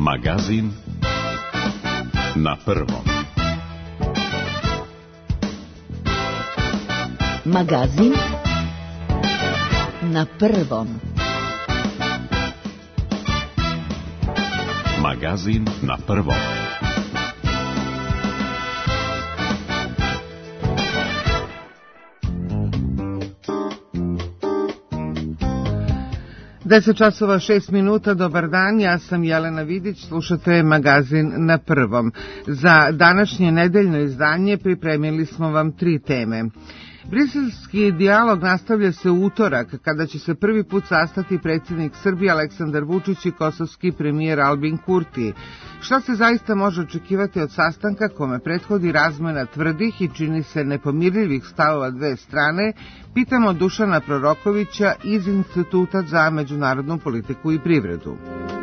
Magazin na prvom. Magazin na prvom. Magazin na prvom. Deset časova 6 minuta, dobar dan, ja sam Jelena Vidić, slušate Magazin na prvom. Za današnje nedeljno izdanje pripremili smo vam 3 teme. Briselski dijalog nastavlja se u utorak, kada će se prvi put sastati predsjednik Srbije Aleksandar Vučić i kosovski premijer Albin Kurti. Šta se zaista može očekivati od sastanka kome prethodi razmena tvrdih i čini se nepomirljivih stavova dve strane, pitamo Dušana Prorokovića iz Instituta za međunarodnu politiku i privredu.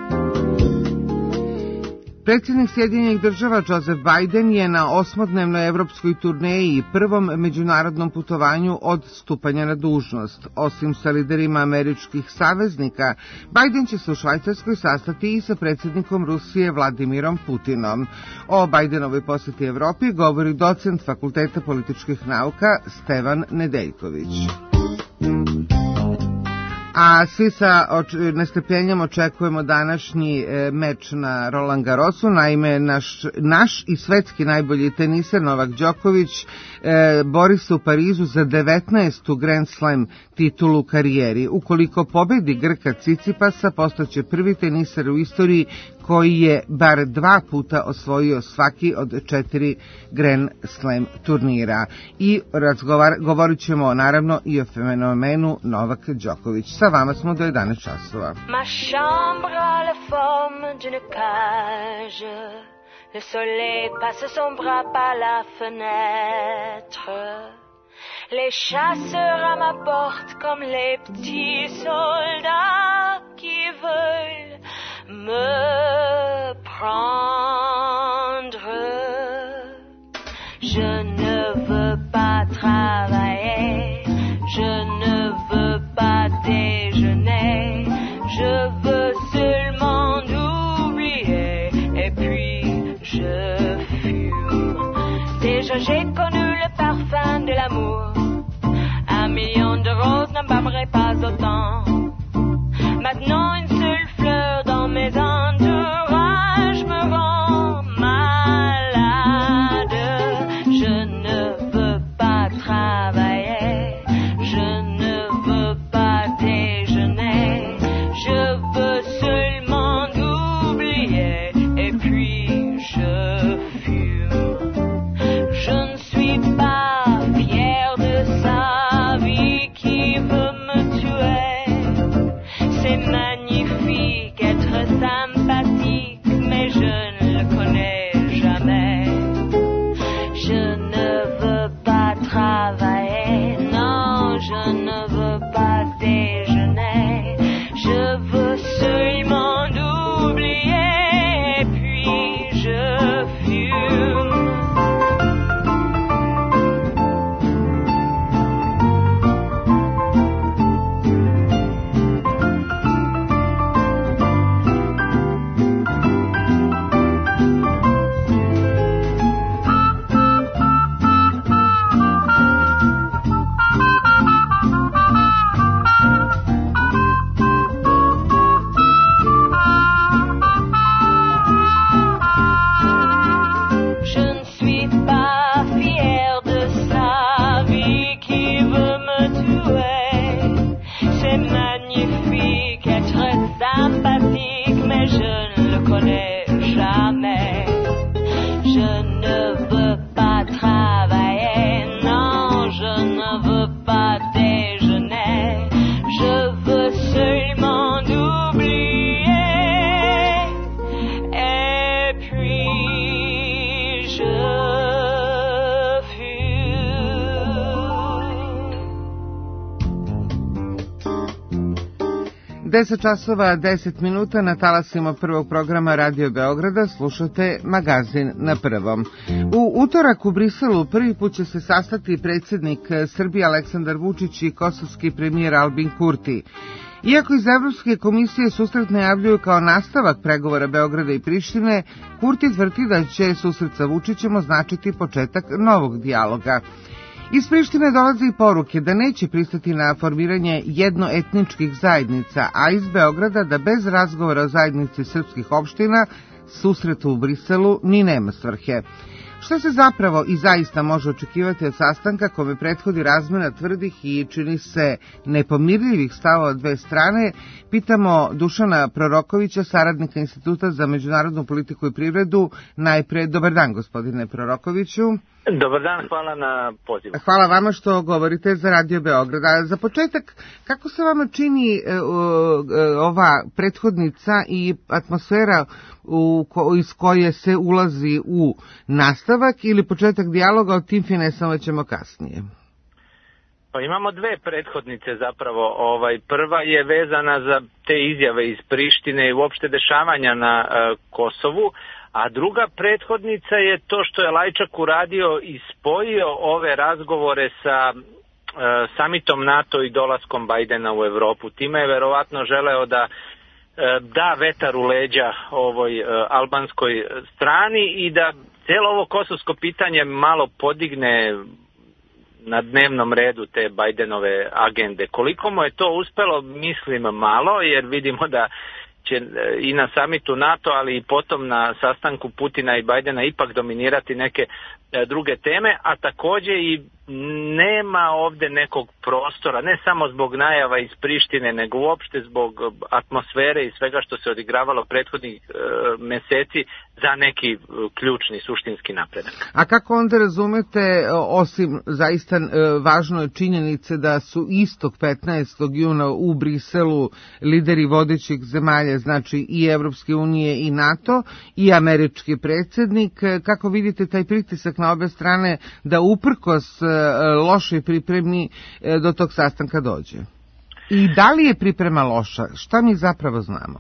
Predsjednik Sjedinjenih Država Joseph Biden je na 8-dnevnoj evropskoj turneji i prvom međunarodnom putovanju od stupanja na dužnost. Osim sa liderima američkih saveznika, Biden će se u Švajcarskoj sastati i sa predsjednikom Rusije Vladimirom Putinom. O Bidenovoj posjeti Evropi govori docent Fakulteta političkih nauka Stevan Nedeljković. A svi sa nestrpljenjem očekujemo današnji meč na Roland Garrosu. Naime, naš i svetski najbolji teniser Novak Đoković bori se u Parizu za 19. Grand Slam titulu u karijeri. Ukoliko pobedi Grka Cicipasa, postaće prvi teniser u istoriji koji je bar 2 puta osvojio svaki od 4 Grand Slam turnira. I govorit ćemo naravno i o fenomenu Novak Đoković. Sa vama smo do 11 časova. Ma chambre a la forme d'une cage. Le soleil passe son bras par la fenêtre. Les chasseurs à ma porte comme les petits soldats qui veulent me prendre. Je ne veux pas travailler, je ne veux pas déjeuner, je veux seulement oublier et puis je fume. Déjà j'ai connu le parfum de l'amour, 1 million de roses n'embâmerait pas autant. Maintenant une seule fleur dans mes entourages me rend malade. Je ne veux pas travailler, je ne veux pas déjeuner, je veux seulement oublier et puis je fume. Je ne suis pas fière de sa vie qui veut me tuer. C'est magnifique être sympathique, mais je ne le connais jamais. Je ne veux pas travailler, non, je ne veux pas déjeuner. Je veux seulement oublier, et puis je fume. Deset časova 10 minuta na talasima prvog programa Radio Beograda slušate Magazin na prvom. U utorak u Briselu prvi put će se sastati predsjednik Srbije Aleksandar Vučić i kosovski premijer Albin Kurti. Iako iz Evropske komisije susret najavljuju kao nastavak pregovora Beograda i Prištine, Kurti tvrdi da će susret sa Vučićem označiti početak novog dijaloga. Iz Prištine dolaze i poruke da neće pristati na formiranje jednoetničkih zajednica, a iz Beograda da bez razgovora o zajednici srpskih opština susretu u Briselu ni nema svrhe. Šta se zapravo i zaista može očekivati od sastanka kome prethodi razmena tvrdih i čini se nepomirljivih stavova od dve strane, pitamo Dušana Prorokovića, saradnika Instituta za međunarodnu politiku i privredu. Najpre, dobar dan, gospodine Prorokoviću. Dobar dan, hvala na pozivu. Hvala vama što govorite za Radio Beograd. A za početak, kako se vama čini ova prethodnica i atmosfera iz koje se ulazi u nastavak ili početak dijaloga, o tim finesama ćemo kasnije? Pa imamo dve prethodnice zapravo. Prva je vezana za te izjave iz Prištine i uopšte dešavanja na Kosovu, a druga prethodnica je to što je Lajčak uradio i spojio ove razgovore sa samitom NATO i dolaskom Bajdena u Evropu. Time je verovatno želeo da da vetar u leđa ovoj albanskoj strani i da cijelo ovo kosovsko pitanje malo podigne na dnevnom redu te Bajdenove agende. Koliko mu je to uspelo, mislim malo, jer vidimo da će i na samitu NATO, ali i potom na sastanku Putina i Bajdena ipak dominirati neke druge teme, a također i nema ovdje nekog prostora, ne samo zbog najava iz Prištine, nego uopšte zbog atmosfere i svega što se odigravalo prethodnih meseci za neki ključni, suštinski napredak. A kako onda razumete, osim zaista važno je činjenice da su istog 15. juna u Briselu lideri vodećih zemalja, znači i Evropske unije i NATO i američki predsjednik, kako vidite taj pritisak na obe strane da uprkos lošoj pripremi do tog sastanka dođe? I da li je priprema loša? Šta mi zapravo znamo?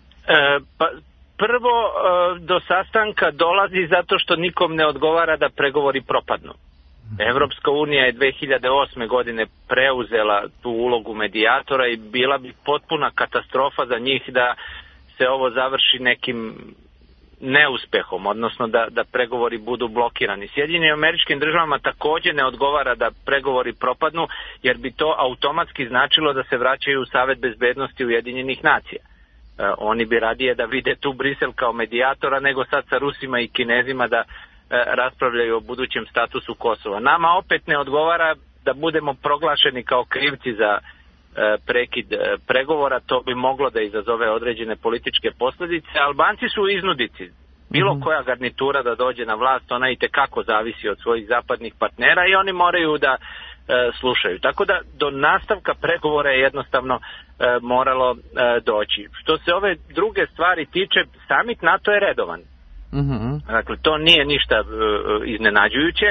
Prvo, do sastanka dolazi zato što nikom ne odgovara da pregovori propadnu. Evropska unija je 2008. godine preuzela tu ulogu medijatora i bila bi potpuna katastrofa za njih da se ovo završi nekim neuspehom, odnosno da pregovori budu blokirani. Sjedinjenim Američkim Državama također ne odgovara da pregovori propadnu, jer bi to automatski značilo da se vraćaju u Savet bezbednosti Ujedinjenih nacija. Oni bi radije da vide tu Brisel kao medijatora nego sad sa Rusima i Kinezima da raspravljaju o budućem statusu Kosova. Nama opet ne odgovara da budemo proglašeni kao krivci za prekid pregovora, to bi moglo da izazove određene političke posljedice. Albanci su u iznudici. Bilo koja garnitura da dođe na vlast, ona i tekako zavisi od svojih zapadnih partnera i oni moraju da slušaju. Tako da do nastavka pregovora je jednostavno moralo doći. Što se ove druge stvari tiče, samit NATO je redovan. Dakle, to nije ništa iznenađujuće.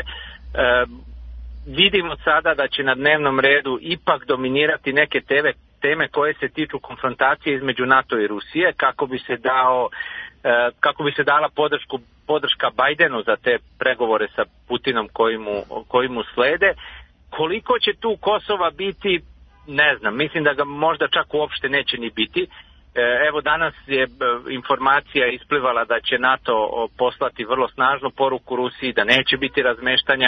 Vidimo sada da će na dnevnom redu ipak dominirati neke teme koje se tiču konfrontacije između NATO i Rusije, kako bi se dala podrška Bajdenu za te pregovore sa Putinom koji mu slede. Koliko će tu Kosova biti, ne znam, mislim da ga možda čak uopšte neće ni biti. Evo danas je informacija isplivala da će NATO poslati vrlo snažnu poruku Rusiji, da neće biti razmeštanja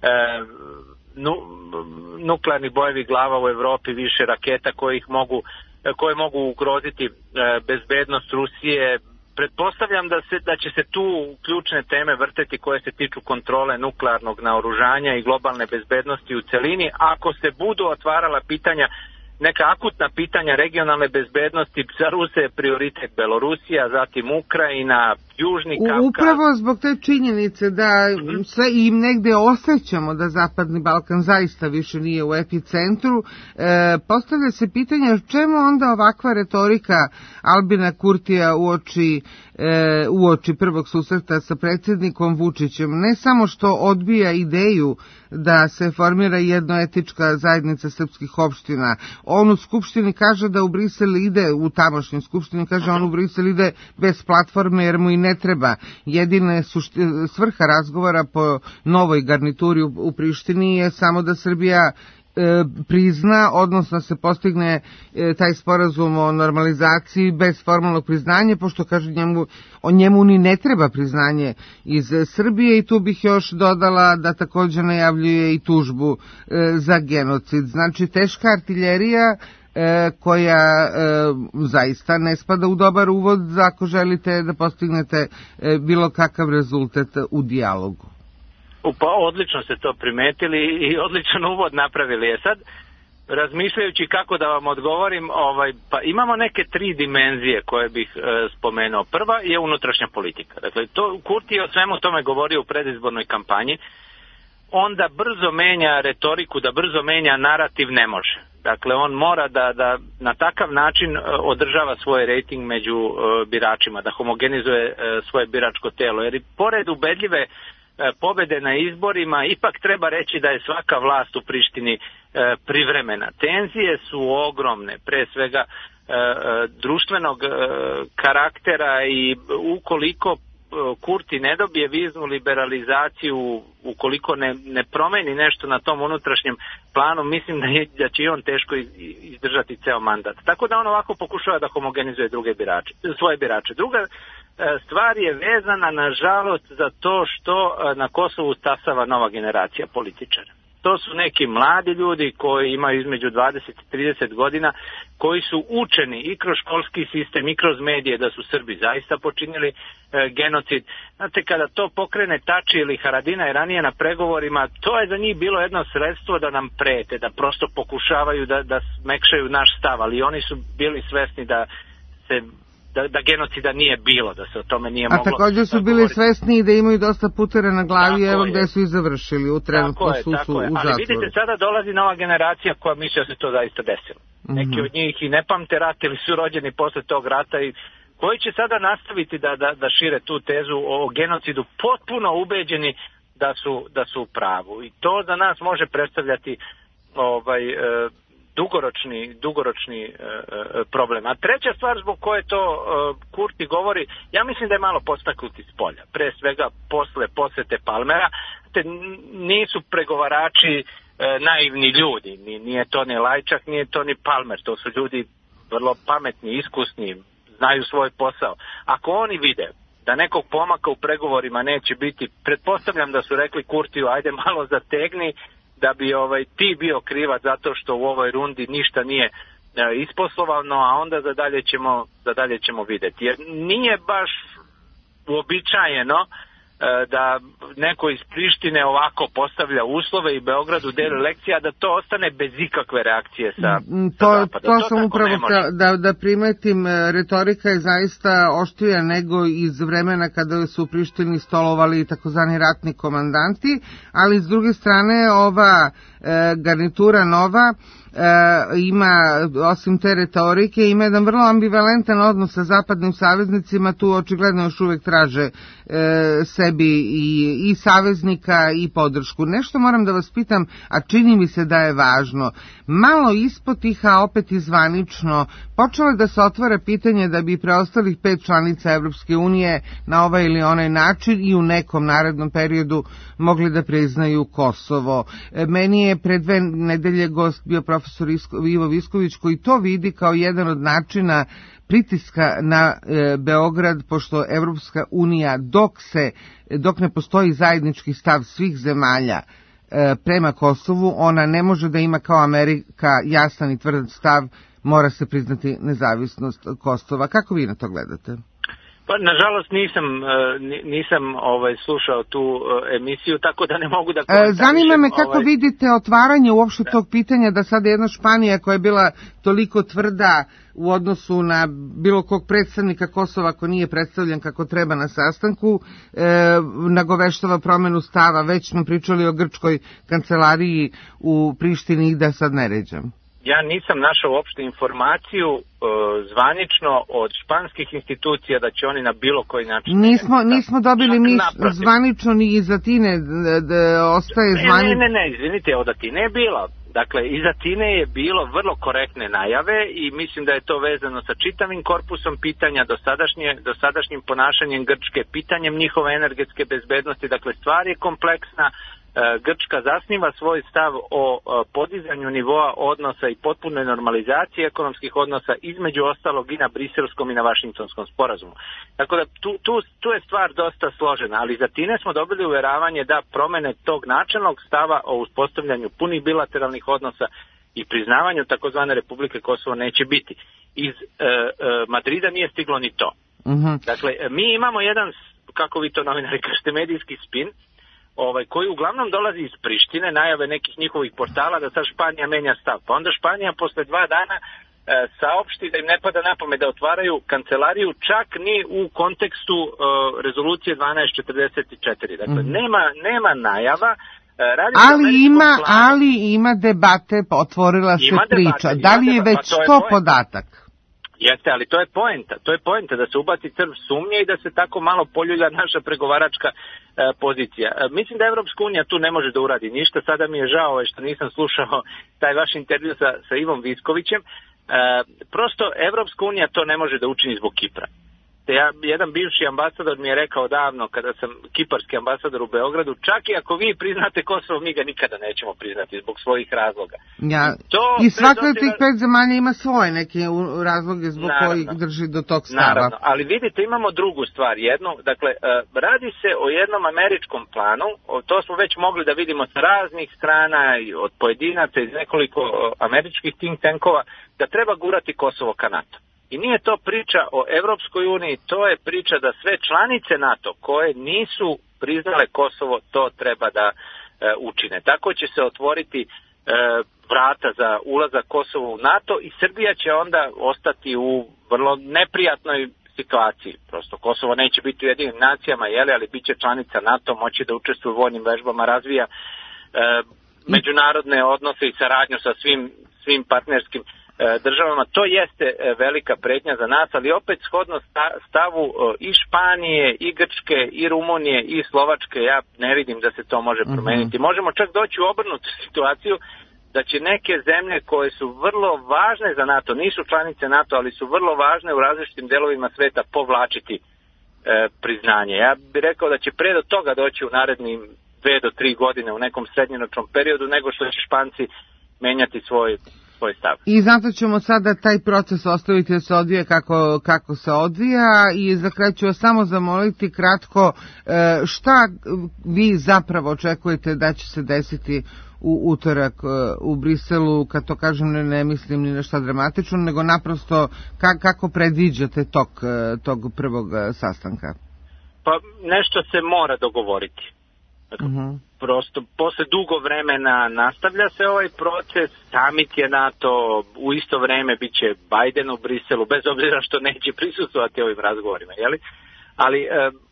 nuklearnih bojevih glava u Europi, više raketa koje mogu ugroziti bezbednost Rusije. Pretpostavljam da će se tu ključne teme vrteti koje se tiču kontrole nuklearnog naoružanja i globalne bezbednosti u celini. Ako se budu otvarala pitanja, neka akutna pitanja regionalne bezbednosti, za Ruse je prioritet Belorusija, zatim Ukrajina, Južni Kavkaz. Upravo zbog te činjenice da sve im negde osjećamo da Zapadni Balkan zaista više nije u epicentru, postavlja se pitanje čemu onda ovakva retorika Albina Kurtija uoči prvog susreta sa predsjednikom Vučićem. Ne samo što odbija ideju da se formira jednoetička zajednica srpskih opština, on u Skupštini kaže da u Brisel ide, u tamošnjoj Skupštini kaže on u Brisel ide bez platforme jer mu i ne treba. Jedina svrha razgovora po novoj garnituri u Prištini je samo da Srbija prizna, odnosno se postigne taj sporazum o normalizaciji bez formalnog priznanja, pošto kaže njemu ni ne treba priznanje iz Srbije, i tu bih još dodala da također najavljuje i tužbu za genocid. Znači teška artiljerija koja zaista ne spada u dobar uvod ako želite da postignete bilo kakav rezultat u dijalogu. Pa odlično ste to primetili i odličan uvod napravili. Je sad, razmišljajući kako da vam odgovorim, pa imamo neke 3 dimenzije koje bih spomenuo. Prva je unutrašnja politika. Dakle, Kurti je o svemu tome govorio u predizbornoj kampanji. On da brzo menja retoriku, da brzo menja narativ ne može. Dakle, on mora da na takav način održava svoj rejting među biračima, da homogenizuje svoje biračko telo. Jer i pored ubedljive pobede na izborima, ipak treba reći da je svaka vlast u Prištini privremena. Tenzije su ogromne, pre svega društvenog karaktera, i ukoliko Kurti ne dobije viznu liberalizaciju, ukoliko ne promeni nešto na tom unutrašnjem planu, mislim da će i on teško izdržati ceo mandat. Tako da on ovako pokušava da homogenizuje svoje birače. Druga stvar je vezana, nažalost, za to što na Kosovu stasava nova generacija političara. To su neki mladi ljudi koji imaju između 20 i 30 godina, koji su učeni i kroz školski sistem i kroz medije da su Srbi zaista počinili genocid. Znate, kada to pokrene Tači ili Haradinaj ranije na pregovorima, to je za njih bilo jedno sredstvo da nam prete, da prosto pokušavaju da smekšaju naš stav, ali oni su bili svesni da genocida nije bilo, da se o tome nije moglo. A također su bili svesni da imaju dosta putera na glavi, evo gde su i završili, u trenutku su u zatvoru. Ali vidite, sada dolazi nova generacija koja misle da se to zaista desilo. Neki od njih i ne pamte rat ili su rođeni posle tog rata, i koji će sada nastaviti da šire tu tezu o genocidu, potpuno ubeđeni da su u pravu. I to za nas može predstavljati dugoročni problem. A treća stvar zbog koje to Kurti govori, ja mislim da je malo podstaknuti s polja. Pre svega posle posete Palmera, nisu pregovarači naivni ljudi. Nije to ni Lajčak, nije to ni Palmer. To su ljudi vrlo pametni, iskusni, znaju svoj posao. Ako oni vide da nekog pomaka u pregovorima neće biti, pretpostavljam da su rekli Kurtiju, ajde malo zategni, da bi ti bio krivac zato što u ovoj rundi ništa nije isposlovano, a onda za dalje ćemo videti. Jer nije baš uobičajeno da neko iz Prištine ovako postavlja uslove i Beogradu deli lekcija, da to ostane bez ikakve reakcije sa zapada. To sam upravo da primetim, retorika je zaista oštrija nego iz vremena kada su u Prištini stolovali takozvani ratni komandanti, ali s druge strane ova garnitura nova ima, osim te retorike, ima jedan vrlo ambivalentan odnos sa zapadnim saveznicima. Tu očigledno još uvek traže sebi i saveznika i podršku. Nešto moram da vas pitam, a čini mi se da je važno. Malo ispod tih, a opet i zvanično, počelo je da se otvara pitanje da bi preostalih 5 članica Evropske unije na ovaj ili onaj način i u nekom narednom periodu mogli da priznaju Kosovo. Meni je pre 2 nedelje gost bio profesor Ivo Visković, koji to vidi kao jedan od načina pritiska na Beograd, pošto Evropska unija, dok ne postoji zajednički stav svih zemalja prema Kosovu, ona ne može da ima kao Amerika jasan i tvrd stav, mora se priznati nezavisnost Kosova. Kako vi na to gledate? Pa, nažalost, nisam slušao tu emisiju, tako da ne mogu da komentarišem. Zanima me kako vidite otvaranje uopšte tog pitanja, da sada jedna Španija koja je bila toliko tvrda u odnosu na bilo kog predstavnika Kosova ko nije predstavljen kako treba na sastanku, nagoveštava promenu stava. Već smo pričali o grčkoj kancelariji u Prištini, da sad ne ređam. Ja nisam našao uopšte informaciju zvanično od španskih institucija da će oni na bilo koji način... Nismo dobili mi zvanično ni iz Atine, ostaje zvanično... Ne, izvinite, od Atine je bila. Dakle, iz Atine je bilo vrlo korektne najave i mislim da je to vezano sa čitavim korpusom pitanja, dosadašnjim ponašanjem Grčke, pitanjem njihove energetske bezbednosti. Dakle, stvar je kompleksna, Grčka zasniva svoj stav o podizanju nivoa odnosa i potpunoj normalizaciji ekonomskih odnosa, između ostalog i na Briselskom i na Vašingtonskom sporazumu. Tako da tu je stvar dosta složena, ali za time smo dobili uveravanje da promene tog načelnog stava o uspostavljanju punih bilateralnih odnosa i priznavanju takozvane Republike Kosovo neće biti. Iz Madrida nije stiglo ni to. Dakle, mi imamo jedan, kako vi to novinari kažete, medijski spin, koji uglavnom dolazi iz Prištine, najave nekih njihovih portala da sad Španija menja stav. Pa onda Španija posle 2 dana saopšti da im ne pada na pamet da otvaraju kancelariju čak ni u kontekstu rezolucije 1244. Dakle, nema najava. Ali ima debate, otvorila se priča. Da li je već to podatak? Jeste, ali to je poenta da se ubaci crv sumnje i da se tako malo poljulja naša pregovaračka pozicija. Mislim da Evropska unija tu ne može da uradi ništa. Sada mi je žao što nisam slušao taj vaš intervju sa Ivom Viskovićem. Prosto Evropska unija to ne može da učini zbog Kipra. Jedan bivši ambasador mi je rekao davno, kada sam kiparski ambasador u Beogradu, čak i ako vi priznate Kosovo, mi ga nikada nećemo priznati zbog svojih razloga. I svaka od tih 5 zemalja ima svoje neke razloge zbog kojih drži do tog stava. Naravno, ali vidite, imamo drugu stvar, dakle, radi se o jednom američkom planu, to smo već mogli da vidimo sa raznih strana, od pojedinaca iz nekoliko američkih think tankova, da treba gurati Kosovo ka NATO. I nije to priča o Evropskoj uniji, to je priča da sve članice NATO koje nisu priznale Kosovo, to treba da učine. Tako će se otvoriti vrata za ulazak Kosova u NATO i Srbija će onda ostati u vrlo neprijatnoj situaciji. Prosto Kosovo neće biti u Ujedinjenim nacijama, ali bit će članica NATO, moći da učestvuje u vojnim vežbama, razvija međunarodne odnose i saradnju sa svim partnerskim državama. To jeste velika pretnja za nas, ali opet shodno stavu i Španije, i Grčke, i Rumunije, i Slovačke, ja ne vidim da se to može promeniti. Možemo čak doći u obrnutu situaciju da će neke zemlje koje su vrlo važne za NATO, nisu članice NATO, ali su vrlo važne u različitim delovima sveta, povlačiti priznanje. Ja bih rekao da će pre do toga doći u narednim 2 do 3 godine u nekom srednjoročnom periodu, nego što će Španci menjati svoj stav. I zato ćemo sada taj proces ostaviti da se odvija kako se odvija i za kraj ću vas samo zamoliti kratko šta vi zapravo očekujete da će se desiti u utorak u Briselu, kad to kažem ne mislim ni na šta dramatično, nego naprosto kako predviđate tog prvog sastanka? Pa nešto se mora dogovoriti. Dakle, prosto posle dugo vremena nastavlja se ovaj proces, summit je NATO, u isto vreme bit će Biden u Briselu, bez obzira što neće prisustvovati ovim razgovorima, ali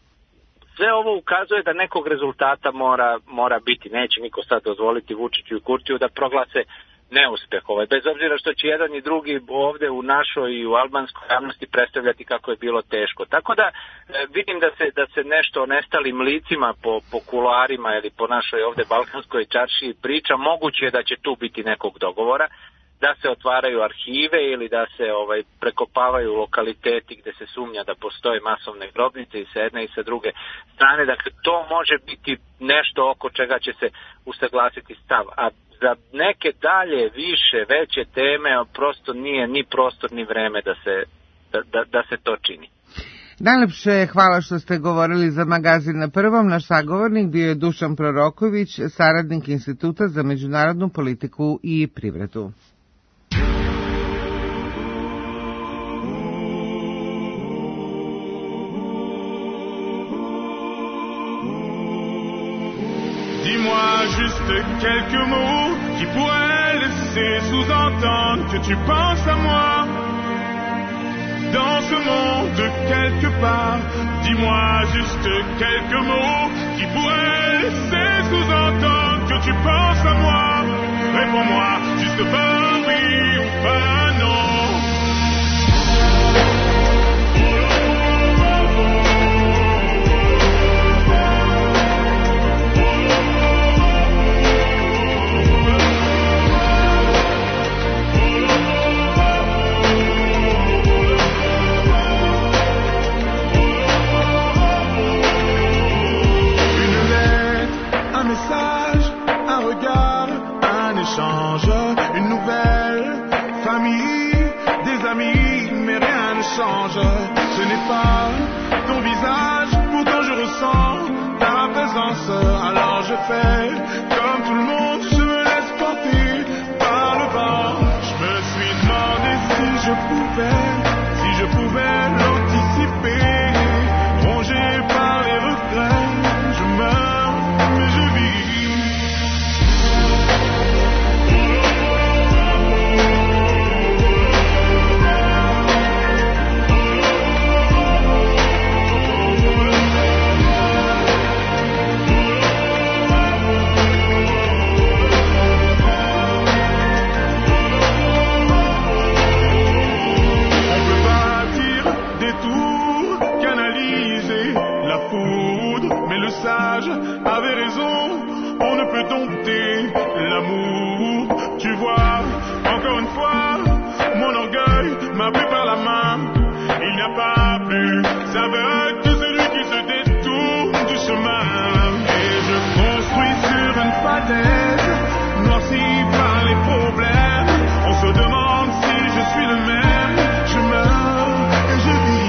sve ovo ukazuje da nekog rezultata mora biti, neće niko sad dozvoliti Vučiću i Kurtiju da proglase neuspeh bez obzira što će jedan i drugi ovde u našoj i u albanskoj javnosti predstavljati kako je bilo teško. Tako da vidim da se nešto o nestalim licima po kuloarima ili po našoj ovde balkanskoj čaršiji priča, moguće je da će tu biti nekog dogovora, da se otvaraju arhive ili da se prekopavaju lokaliteti gde se sumnja da postoje masovne grobnice i sa jedne i sa druge strane. Dakle, to može biti nešto oko čega će se usaglasiti stav. A za neke dalje, više, veće teme prosto nije ni prostor ni vreme da se to čini. Najlepše hvala što ste govorili za Magazin na prvom. Naš sagovornik bio je Dušan Proroković, saradnik Instituta za međunarodnu politiku i privredu. Dis-moi juste quelques mots qui pourraient laisser sous-entendre que tu penses à moi. Dans ce monde quelque part, dis-moi juste quelques mots qui pourraient laisser sous-entendre que tu penses à moi. Réponds-moi juste par oui ou par non. Side. change. Ce n'est pas ton visage, pourtant je ressens ta présence. Alors je fais comme tout le monde, je me laisse porter par le vent. Je me suis demandé si je pouvais l'anticiper. Rongé par les regrets, je meurs, mais je vis. Mais le sage avait raison, on ne peut dompter l'amour. Tu vois, encore une fois, mon orgueil m'a pris par la main. Il n'y a pas plus aveugle que celui qui se détourne du chemin. Et je construis sur une falaise, noirci par les problèmes. On se demande si je suis le même. Je meurs et je vis.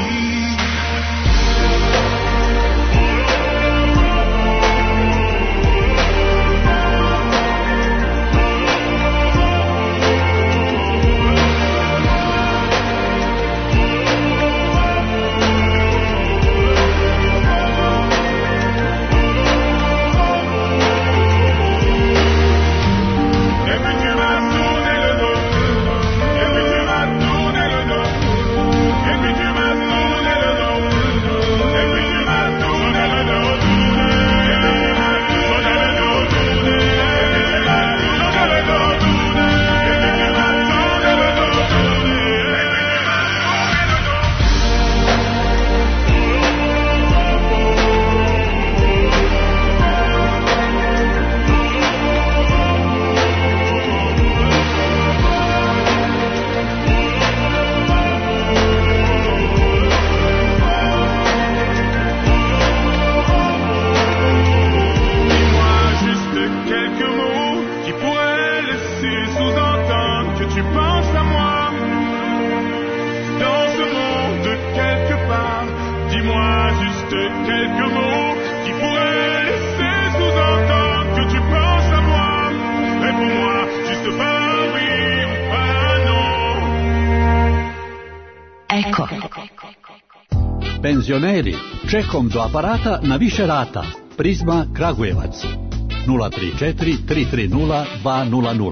Penzioneri, čekom do aparata na više rata. Prizma Kragujevac 034 330 200.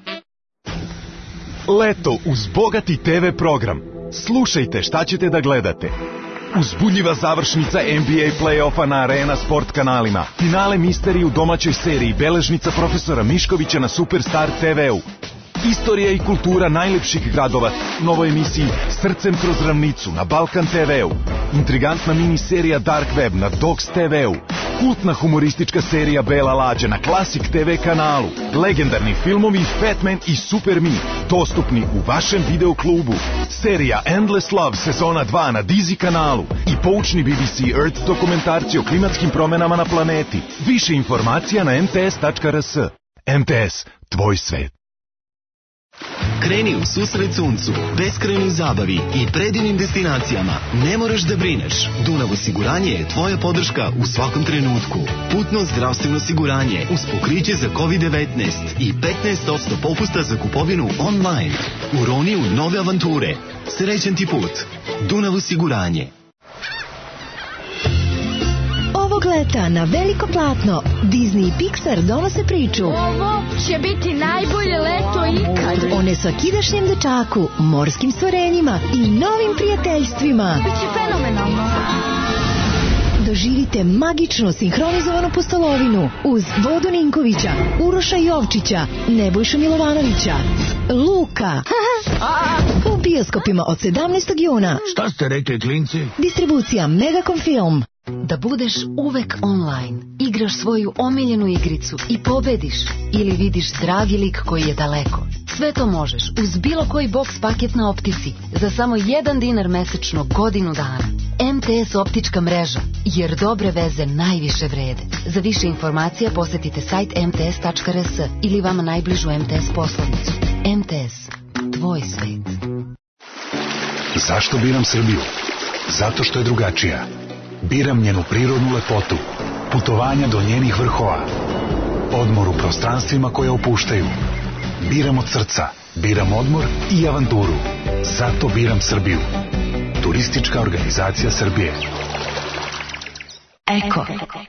Leto uz bogati TV program. Slušajte šta ćete da gledate. Uzbudljiva završnica NBA play-offa na Arena Sport kanalima. Finale misterije u domaćoj seriji Beležnica profesora Miškovića na Superstar TV-u. Istorija i kultura najlepših gradova, novoj emisiji Srcem kroz ravnicu na Balkan TV-u. Intrigantna miniserija Dark Web na Dogs TV-u. Kultna humoristička serija Bela lađa na Classic TV kanalu. Legendarni filmovi Fatman i Super Me, dostupni u vašem videoklubu. Serija Endless Love sezona 2 na Dizzy kanalu. I poučni BBC Earth dokumentarci o klimatskim promenama na planeti. Više informacija na mts.rs. MTS, tvoj svet. Kreni u susret suncu, beskrajnoj zabavi i predivnim destinacijama. Ne moraš da brineš. Dunav osiguranje je tvoja podrška u svakom trenutku. Putno zdravstveno osiguranje uz pokriće za COVID-19 i 15% popusta za kupovinu online. Uroni u nove avanture. Srećan ti put. Dunav osiguranje. Ovog leta na veliko platno Disney i Pixar donose priču. Ovo će biti najbolje leto ikad. O nesvakidašnjem dečaku, morskim stvorenjima i novim prijateljstvima. Biće fenomenalno. Doživite magično sinhronizovanu pustolovinu uz Vodu Ninkovića, Uroša Jovčića, Nebojšu Milovanovića, Luka. U bioskopima od 17. juna. Šta ste rekli, klinci? Distribucija Megacom Film. Da budeš uvek online, igraš svoju omiljenu igricu i pobediš ili vidiš dragi lik koji je daleko. Sve to možeš uz bilo koji box paket na Optici za samo $1 mesečno godinu dana. MTS optička mreža, jer dobre veze najviše vrede. Za više informacija posetite sajt mts.rs ili vama najbližu MTS poslovnicu. MTS, tvoj svet. Zašto biram Srbiju? Zato što je drugačija. Biram njenu prirodnu lepotu, putovanja do njenih vrhova, odmor u prostranstvima koje opuštaju. Biram od srca, biram odmor i avanturu. Zato biram Srbiju. Turistička organizacija Srbije. Eko.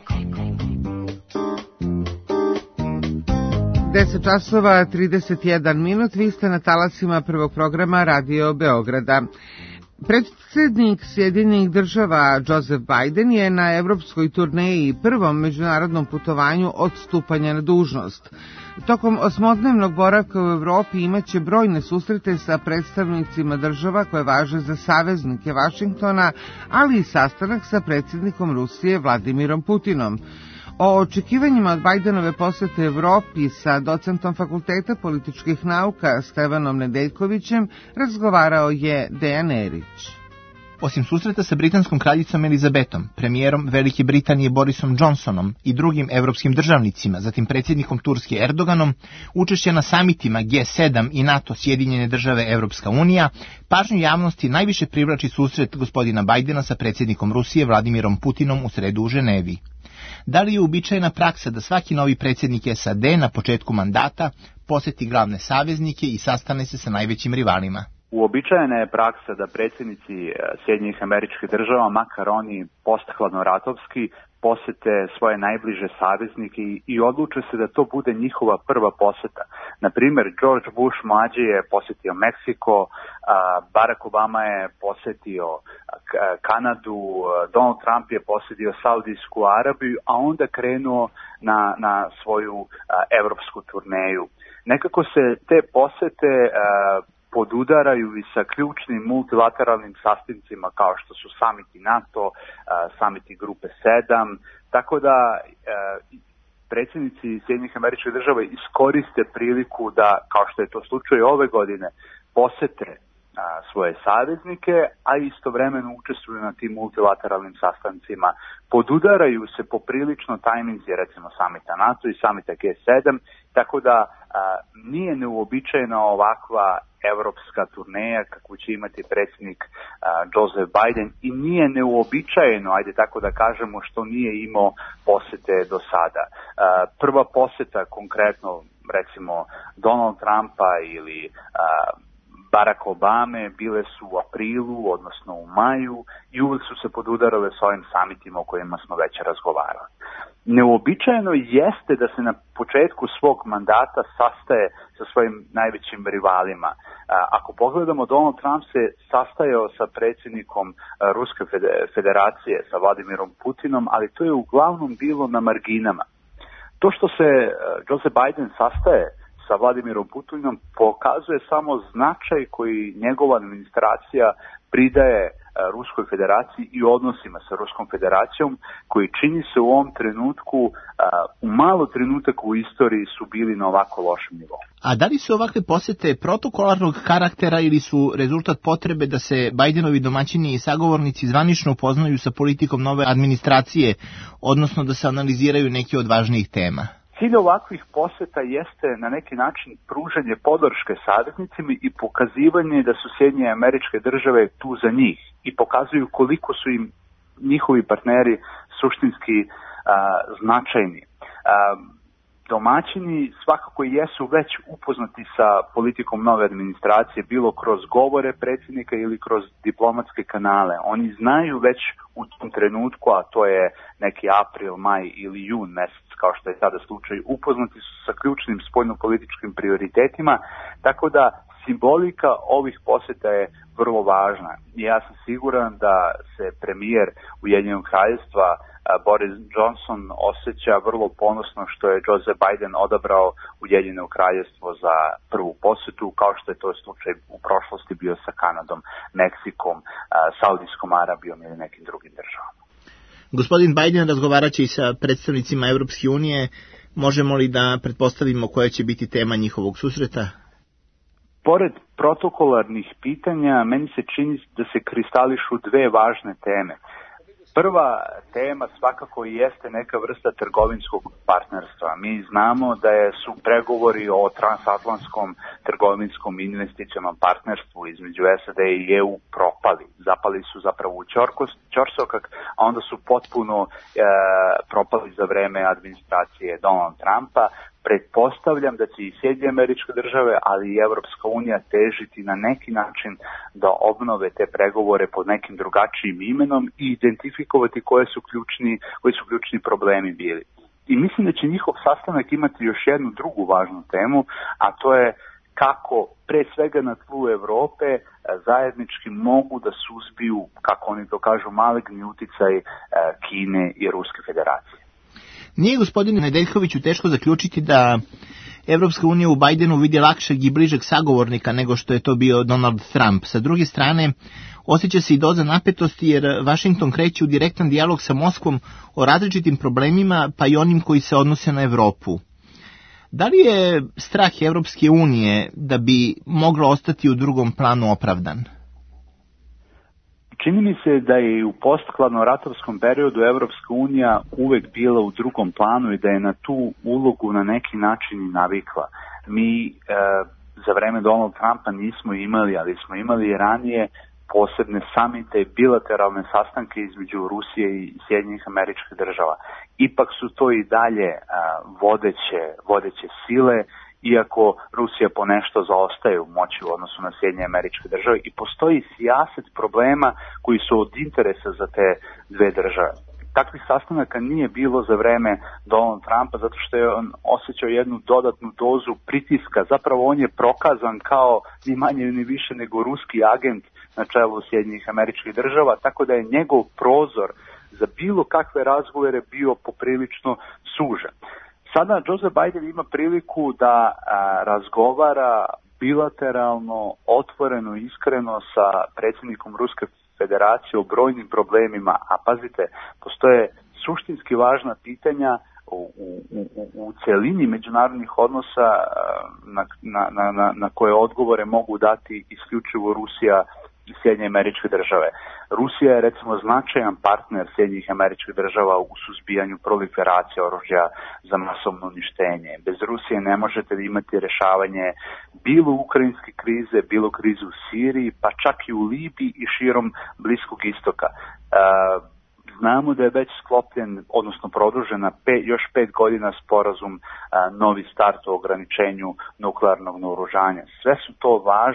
10 časova 31 minut, vi ste na talasima prvog programa Radio Beograda. Predsjednik Sjedinjenih država Joseph Biden je na evropskoj turneji i prvom međunarodnom putovanju od stupanja na dužnost. Tokom osmodnevnog boravka u Evropi imaće brojne susrete sa predstavnicima država koje važe za saveznike Vašingtona, ali i sastanak sa predsjednikom Rusije Vladimirom Putinom. O očekivanjima od Bajdenove posjete Evropi sa docentom Fakulteta političkih nauka Stevanom Nedeljkovićem razgovarao je Dejan Erić. Osim susreta sa britanskom kraljicom Elizabetom, premijerom Velike Britanije Borisom Johnsonom i drugim evropskim državnicima, zatim predsjednikom Turske Erdoganom, učešće na samitima G7 i NATO Sjedinjene države Evropska unija, pažnju javnosti najviše privlači susret gospodina Bajdena sa predsjednikom Rusije Vladimirom Putinom u sredu u Ženevi. Da li je uobičajena praksa da svaki novi predsjednik SAD na početku mandata posjeti glavne saveznike i sastane se sa najvećim rivalima? Uobičajena je praksa da predsjednici Sjedinjenih Američkih Država, makar oni posthladno ratovski, posete svoje najbliže saveznike i odluče se da to bude njihova prva poseta. Na primjer, George Bush mlađi je posjetio Meksiko, Barack Obama je posjetio Kanadu, Donald Trump je posjetio Saudijsku Arabiju, a onda krenuo na svoju evropsku turneju. Nekako se te posete podudaraju i sa ključnim multilateralnim sastancima kao što su samiti NATO, samiti grupe 7, tako da predsjednici Sjedinjenih Američkih Država iskoriste priliku da, kao što je to slučaj ove godine, posete svoje saveznike, a istovremeno učestvuju na tim multilateralnim sastancima. Podudaraju se poprilično tajminzi, recimo samita NATO i samita G7, tako da nije neuobičajena ovakva evropska turneja kakvu će imati predsjednik Joseph Biden i nije neuobičajeno, ajde tako da kažemo, što nije imao posete do sada. Prva poseta konkretno recimo Donald Trumpa ili Barack Obame bile su u aprilu, odnosno u maju, i uvijek su se podudarale s ovim samitima o kojima smo već razgovarali. Neuobičajeno jeste da se na početku svog mandata sastaje sa svojim najvećim rivalima. Ako pogledamo, Donald Trump se sastajao sa predsjednikom Ruske federacije, sa Vladimirom Putinom, ali to je uglavnom bilo na marginama. To što se Joseph Biden sastaje sa Vladimirom Putinom pokazuje samo značaj koji njegova administracija pridaje Ruskoj federaciji i odnosima sa Ruskom federacijom, koji čini se u ovom trenutku, u malo trenutak u istoriji su bili na ovako lošem nivou. A da li su ovakve posjete protokolarnog karaktera ili su rezultat potrebe da se Bajdenovi domaćini i sagovornici zvanično upoznaju sa politikom nove administracije, odnosno da se analiziraju neki od važnijih tema? Cilj ovakvih posjeta jeste na neki način pružanje podrške saveznicima i pokazivanje da su Sjedinjene Američke Države tu za njih i pokazuju koliko su im njihovi partneri suštinski značajni. Domaćini svakako jesu već upoznati sa politikom nove administracije, bilo kroz govore predsjednika ili kroz diplomatske kanale. Oni znaju već u tom trenutku, a to je neki april, maj ili jun mjesec, kao što je sada slučaj, upoznati su sa ključnim spoljnopolitičkim prioritetima, tako da simbolika ovih posjeta je vrlo važna. I ja sam siguran da se premijer Ujedinjenog Kraljevstva Boris Johnson osjeća vrlo ponosno što je Joseph Biden odabrao Ujedinjeno Kraljevstvo za prvu posjetu, kao što je to slučaj u prošlosti bio sa Kanadom, Meksikom, Saudijskom Arabijom ili nekim drugim državama. Gospodin Biden razgovarat će i sa predstavnicima Evropske unije. Možemo li da pretpostavimo koja će biti tema njihovog susreta? Pored protokolarnih pitanja, meni se čini da se kristališu dve važne teme. Prva tema svakako jeste neka vrsta trgovinskog partnerstva. Mi znamo da su pregovori o transatlantskom trgovinskom investicionom partnerstvu između SAD i EU propali. Zapali su zapravo u ćorsokak, a onda su potpuno propali za vreme administracije Donald Trumpa. Pretpostavljam da će i Sjedinjene Američke Države, ali i Evropska unija težiti na neki način da obnove te pregovore pod nekim drugačijim imenom i identifikovati koji su ključni problemi bili. I mislim da će njihov sastanak imati još jednu drugu važnu temu, a to je kako pre svega na tlu Evrope zajednički mogu da suzbiju, kako oni to kažu, maligni uticaj Kine i Ruske federacije. Nije, gospodine Nedeljkoviću, teško zaključiti da Evropska unija u Bajdenu vidi lakšeg i bližeg sagovornika nego što je to bio Donald Trump. Sa druge strane, osjeća se i doza napetosti jer Vašington kreće u direktan dijalog sa Moskvom o različitim problemima, pa i onim koji se odnose na Evropu. Da li je strah Evropske unije da bi moglo ostati u drugom planu opravdan? Čini mi se da je u posthladno-ratovskom periodu Evropska unija uvek bila u drugom planu i da je na tu ulogu na neki način i navikla. Mi za vreme Donald Trumpa nismo imali, ali smo imali ranije posebne samite, bilateralne sastanke između Rusije i Sjedinjenih Američkih Država. Ipak su to i dalje vodeće sile, iako Rusija ponešto zaostaje u moći u odnosu na Sjedinjene Američke Države i postoji sijaset problema koji su od interesa za te dve države. Takvih sastanaka nije bilo za vreme Donald Trumpa zato što je on osjećao jednu dodatnu dozu pritiska. Zapravo on je prokazan kao ni manje ni više nego ruski agent na čelu Sjedinjenih Američkih Država, tako da je njegov prozor za bilo kakve razgovore bio poprilično sužen. Sada Joseph Biden ima priliku da razgovara bilateralno, otvoreno, iskreno sa predsjednikom Ruske federacije o brojnim problemima, a pazite, postoje suštinski važna pitanja u celini međunarodnih odnosa na koje odgovore mogu dati isključivo Rusija i Sjedinjene Američke Države. Rusija je recimo značajan partner Sjedinjenih Američkih Država u suzbijanju proliferacije oružja za masovno uništenje. Bez Rusije ne možete imati rešavanje bilo ukrajinske krize, bilo krize u Siriji, pa čak i u Libiji i širom Bliskog istoka. Znamo da je već sklopljen, odnosno produžena još 5 godina sporazum Novi start o ograničenju nuklearnog naoružanja. Sve su to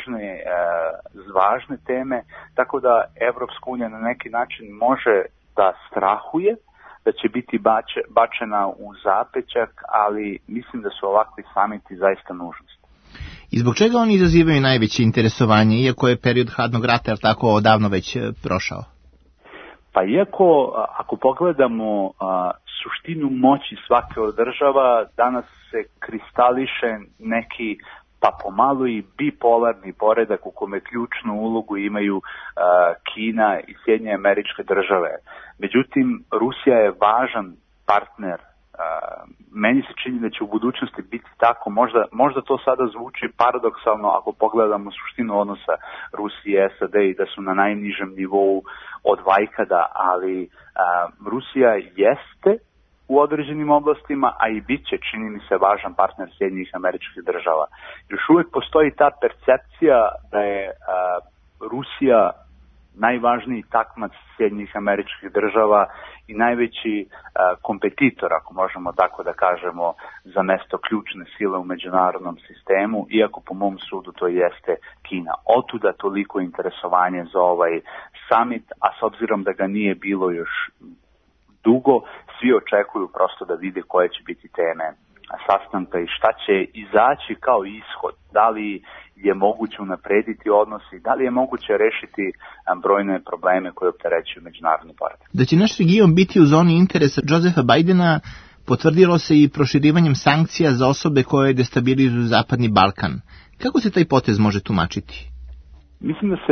važne teme, tako da Evropska unija na neki način može da strahuje, da će biti bačena u zapećak, ali mislim da su ovakvi samiti zaista nužnost. I zbog čega oni izazivaju najveće interesovanje, iako je period hladnog rata, jer tako odavno već prošao? Pa iako, ako pogledamo suštinu moći svake od država, danas se kristališe neki pa pomalo i bipolarni poredak u kome ključnu ulogu imaju Kina i Sjedinjene Američke Države. Međutim, Rusija je važan partner. Meni se čini da će u budućnosti biti tako, možda to sada zvuči paradoksalno ako pogledamo suštinu odnosa Rusije i SAD i da su na najnižem nivou od vajkada, ali Rusija jeste u određenim oblastima, a i bit će, čini mi se, važan partner Sjedinjenih Američkih Država. Još uvijek postoji ta percepcija da je Rusija najvažniji takmac Sjedinjenih Američkih Država i najveći kompetitor, ako možemo tako da kažemo, za mesto ključne sile u međunarodnom sistemu, iako po mom sudu to jeste Kina. Otuda toliko interesovanje za ovaj summit, a s obzirom da ga nije bilo još dugo, svi očekuju prosto da vide koje će biti teme sastanka i šta će izaći kao ishod. Da li je moguće unaprediti odnosi, da li je moguće rešiti brojne probleme koje opterećuju međunarodni poredak. Da će naš region biti u zoni interesa Josepha Bidena potvrdilo se i proširivanjem sankcija za osobe koje destabilizuju Zapadni Balkan. Kako se taj potez može tumačiti? Mislim da se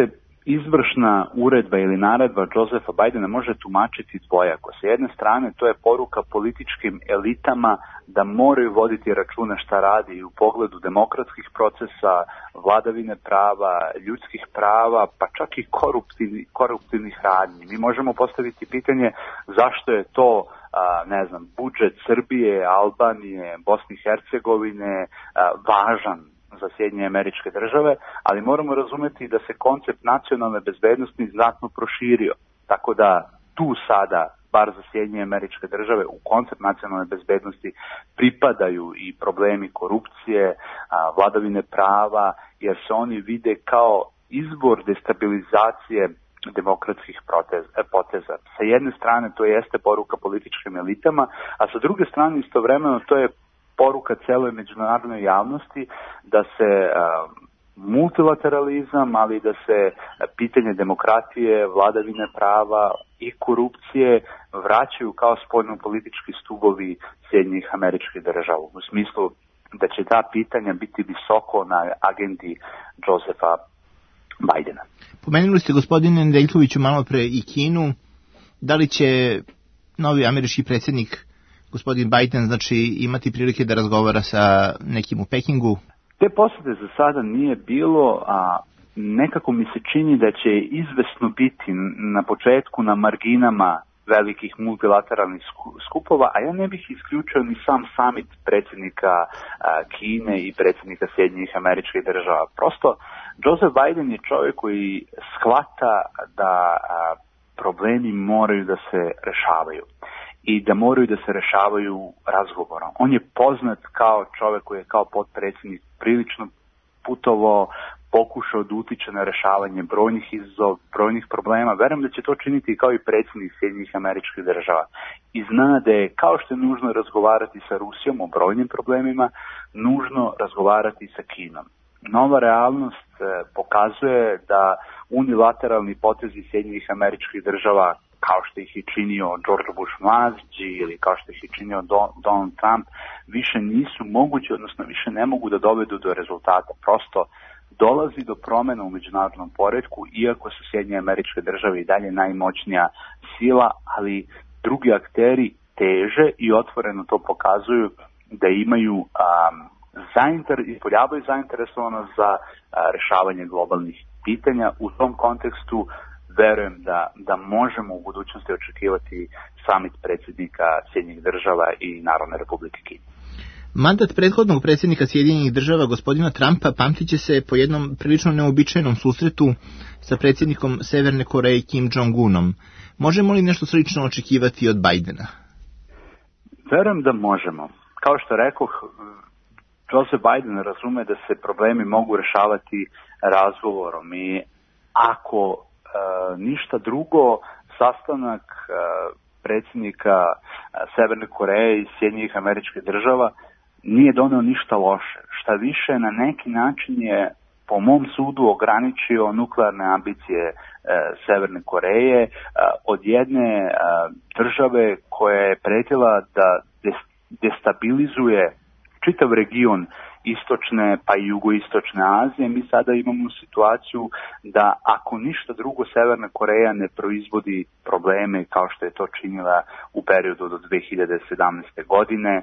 izvršna uredba ili naredba Josepha Bidena može tumačiti dvojako. Sa jedne strane, to je poruka političkim elitama da moraju voditi računa šta radi u pogledu demokratskih procesa, vladavine prava, ljudskih prava, pa čak i koruptivnih radnji. Mi možemo postaviti pitanje zašto je to budžet Srbije, Albanije, Bosne i Hercegovine važan za Sjedinjene Američke Države, ali moramo razumeti da se koncept nacionalne bezbednosti znatno proširio. Tako da tu sada, bar za Sjedinjene Američke Države, u koncept nacionalne bezbednosti pripadaju i problemi korupcije, vladavine prava, jer se oni vide kao izvor destabilizacije demokratskih poteza. Sa jedne strane to jeste poruka političkim elitama, a sa druge strane istovremeno to je poruka celoj međunarodnoj javnosti da se multilateralizam, ali da se pitanje demokratije, vladavine prava i korupcije vraćaju kao spoljno-politički stubovi Sjedinjenih Američkih Država. U smislu da će ta pitanja biti visoko na agendi Josepha Bidena. Pomenuli ste, gospodine Nedeljkoviću, malo pre i Kinu. Da li će novi američki predsjednik, gospodin Biden, imati prilike da razgovara sa nekim u Pekingu? Te posjete za sada nije bilo, a nekako mi se čini da će izvesno biti na početku na marginama velikih multilateralnih skupova, a ja ne bih isključio ni sam summit predsjednika Kine i predsjednika Sjedinjenih Američkih Država. Prosto, Joseph Biden je čovjek koji shvata da problemi moraju da se rešavaju i da moraju da se rešavaju razgovorom. On je poznat kao čovjek koji je kao potpredsjednik prilično putovao, pokušao da utiče na rešavanje brojnih izazova, brojnih problema. Verujem da će to činiti kao i predsjednik Sjedinjenih Američkih Država. I zna da je, kao što je nužno razgovarati sa Rusijom o brojnim problemima, nužno razgovarati sa Kinom. Nova realnost pokazuje da unilateralni potezi Sjedinjenih Američkih Država, kao što ih je činio George Bush mlađi ili kao što ih je činio Donald Trump, više nisu mogući, odnosno više ne mogu da dovedu do rezultata. Prosto dolazi do promjena u međunarodnom poretku, iako su Sjedinjene Američke Države i dalje najmoćnija sila, ali drugi akteri teže i otvoreno to pokazuju da imaju i poljavaju zainteresovanost za rešavanje globalnih pitanja. U tom kontekstu verujem da možemo u budućnosti očekivati summit predsjednika Sjedinjenih Država i Narodne Republike Kine. Mandat prethodnog predsjednika Sjedinjenih Država, gospodina Trumpa, pamtit će se po jednom prilično neobičajnom susretu sa predsjednikom Severne Koreje Kim Jong-unom. Možemo li nešto slično očekivati od Bidena? Verujem da možemo. Kao što rekoh, Joseph Biden razume da se problemi mogu rešavati razgovorom i ako ništa drugo, sastanak predsjednika Severne Koreje i Sjedinjenih Američkih Država nije doneo ništa loše. Šta više, na neki način je, po mom sudu, ograničio nuklearne ambicije Severne Koreje od jedne države koja je pretila da destabilizuje čitav region istočne pa i jugoistočne Azije. Mi sada imamo situaciju da ako ništa drugo Severna Koreja ne proizvodi probleme kao što je to činila u periodu do 2017. godine,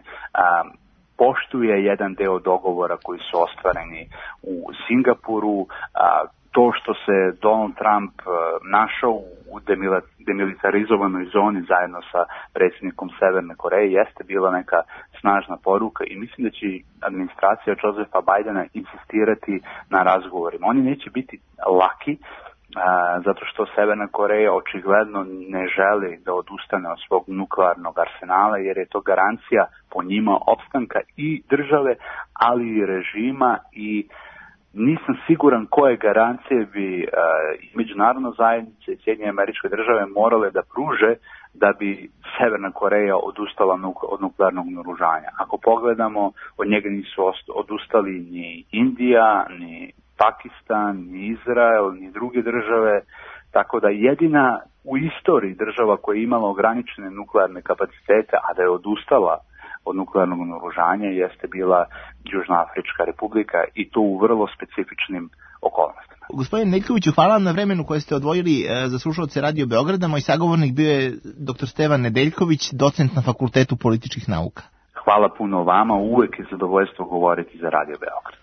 poštuje jedan deo dogovora koji su ostvareni u Singapuru, to što se Donald Trump našao u demilitarizovanoj zoni zajedno sa predsjednikom Severne Koreje jeste bila neka snažna poruka i mislim da će administracija Josepha Bidena insistirati na razgovorima. Oni neće biti laki, zato što Severna Koreja očigledno ne želi da odustane od svog nuklearnog arsenala, jer je to garancija po njima opstanka i države, ali i režima, i nisam siguran koje garancije bi međunarodna zajednica i Sjedinjene Američke Države morale da pruže da bi Severna Koreja odustala od nuklearnog naoružanja. Ako pogledamo, od njega nisu odustali ni Indija, ni Pakistan, ni Izrael, ni druge države, tako da jedina u istoriji država koja je imala ograničene nuklearne kapacitete, a da je odustala od nuklearnog naoružanja, jeste bila Južnoafrička Republika, i to u vrlo specifičnim okolnostima. Gospodine Nedeljkoviću, hvala vam na vremenu koje ste odvojili za slušalce Radio Beograda. Moj sagovornik bio je dr. Stevan Nedeljković, docent na Fakultetu političkih nauka. Hvala puno vama, uvek je zadovoljstvo govoriti za Radio Beograd.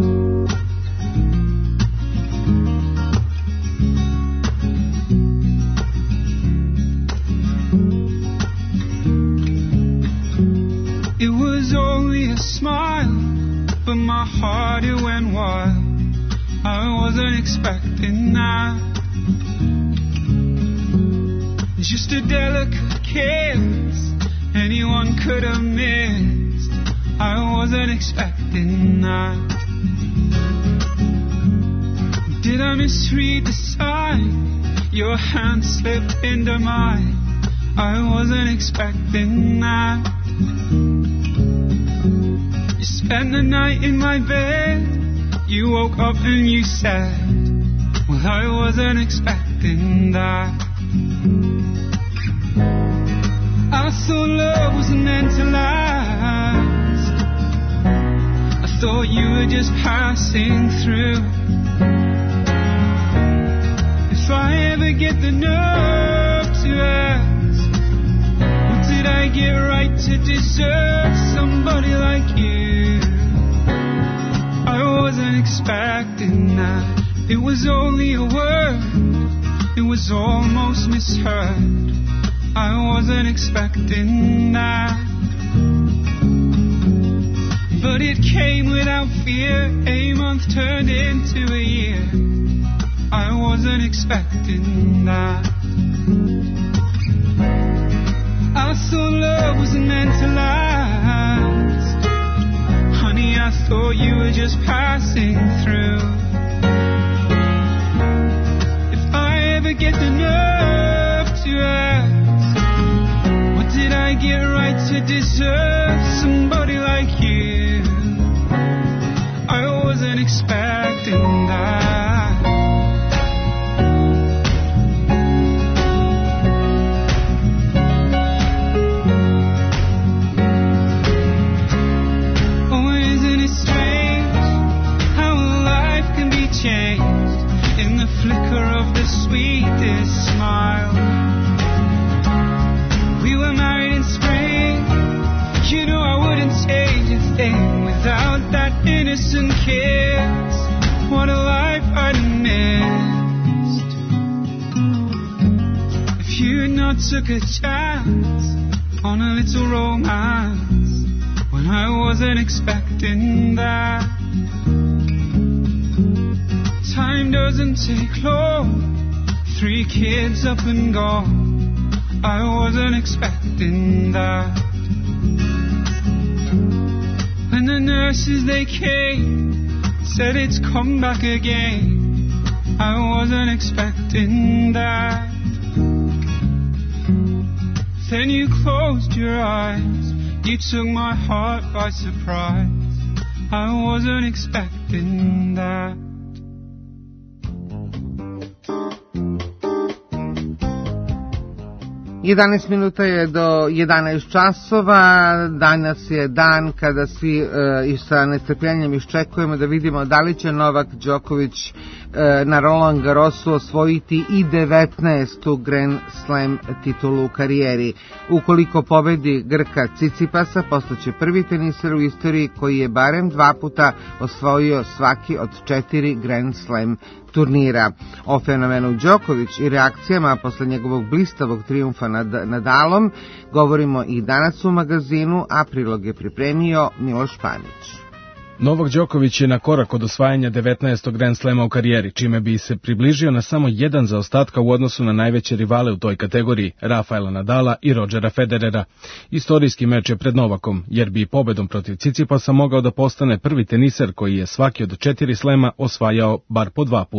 It was only a smile, but my heart it went wild. I wasn't expecting that. Just a delicate kiss, anyone could have missed. I wasn't expecting that. Did I misread the sign? Your hand slipped into mine. I wasn't expecting that. You spent the night in my bed. You woke up and you said, well, I wasn't expecting that. I thought love wasn't meant to last. I thought you were just passing through. If I ever get the nerve to ask, what did I get right to deserve somebody like you? I wasn't expecting that. It was only a word, it was almost misheard. I wasn't expecting that. But it came without fear. A month turned into a year. I wasn't expecting that. I thought love wasn't meant to last. Honey, I thought you were just passing through. If I ever get the nerve to ask, what did I get right to deserve somebody like you? I wasn't expecting that. Oh, isn't it strange how life can be changed in the flicker of the sweetest smile? We were married in spring. You know I wouldn't change a thing without that innocent kiss. What a life I'd missed if you had not took a chance on a little romance when I wasn't expecting that. Time doesn't take long. 3 kids up and gone. I wasn't expecting that. When the nurses they came, said it's come back again, I wasn't expecting that. Then you closed your eyes, you took my heart by surprise. I wasn't expecting that. Jedanaest minuta je do 11 časova, danas je dan kada svi i sa nestrpljenjem iščekujemo da vidimo da li će Novak Đoković na Roland Garrosu osvojiti i 19. Grand Slam titulu u karijeri. Ukoliko pobedi Grka Cicipasa, postaće prvi teniser u istoriji koji je barem 2 puta osvojio svaki od 4 Grand Slam turnira. O fenomenu Đoković i reakcijama posle njegovog blistavog trijumfa nad Nadalom govorimo i danas u magazinu, a prilog je pripremio Miloš Panić. Novak Đoković je na korak od osvajanja 19. Grand Slema u karijeri, čime bi se približio na samo 1 zaostatka u odnosu na najveće rivale u toj kategoriji, Rafaela Nadala i Rodgera Federera. Istorijski meč je pred Novakom, jer bi pobedom protiv Cicipasa mogao da postane prvi teniser koji je svaki od 4 slema osvajao bar po 2 puta.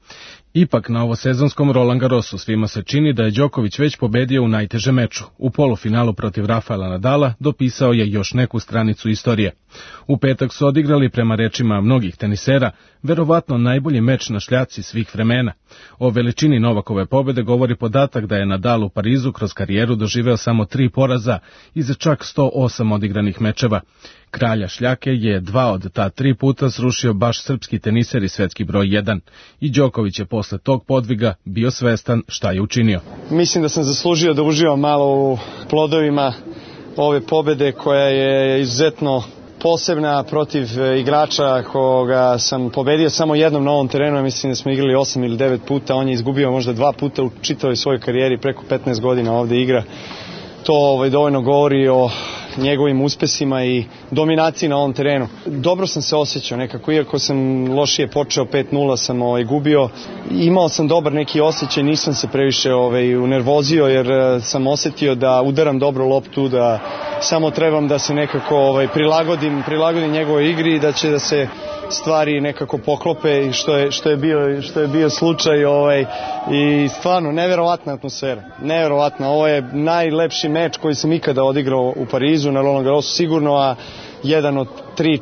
Ipak na ovosezonskom Roland Garrosu svima se čini da je Đoković već pobedio u najtežem meču. U polufinalu protiv Rafaela Nadala dopisao je još neku stranicu istorije. U petak su odigrali, prema rečima mnogih tenisera, verovatno najbolji meč na šljaci svih vremena. O veličini Novakove pobede govori podatak da je Nadal u Parizu kroz karijeru doživeo samo 3 poraza iza čak 108 odigranih mečeva. Kralja šljake je 2 od ta 3 puta srušio baš srpski teniser i svetski broj 1. I Đoković je posle tog podviga bio svestan šta je učinio. Mislim da sam zaslužio da uživam malo u plodovima ove pobede koja je izuzetno posebna protiv igrača koga sam pobedio samo jednom na ovom terenu. Mislim da smo igrali 8 ili 9 puta, on je izgubio možda 2 puta u čitavoj svojoj karijeri, preko 15 godina ovde igra. To dovoljno govori o njegovim uspesima i dominaciji na ovom terenu. Dobro sam se osjećao nekako, iako sam lošije počeo, 5-0 sam gubio. Imao sam dobar neki osjećaj, nisam se previše unervozio jer sam osetio da udaram dobro loptu, da samo trebam da se nekako prilagodim njegovoj igri i da će da se stvari nekako poklope, što je bio slučaj i stvarno neverovatna atmosfera. Neverovatna, ovo je najlepši meč koji sam ikada odigrao u Parizu na Roland Garrosu sigurno, a jedan od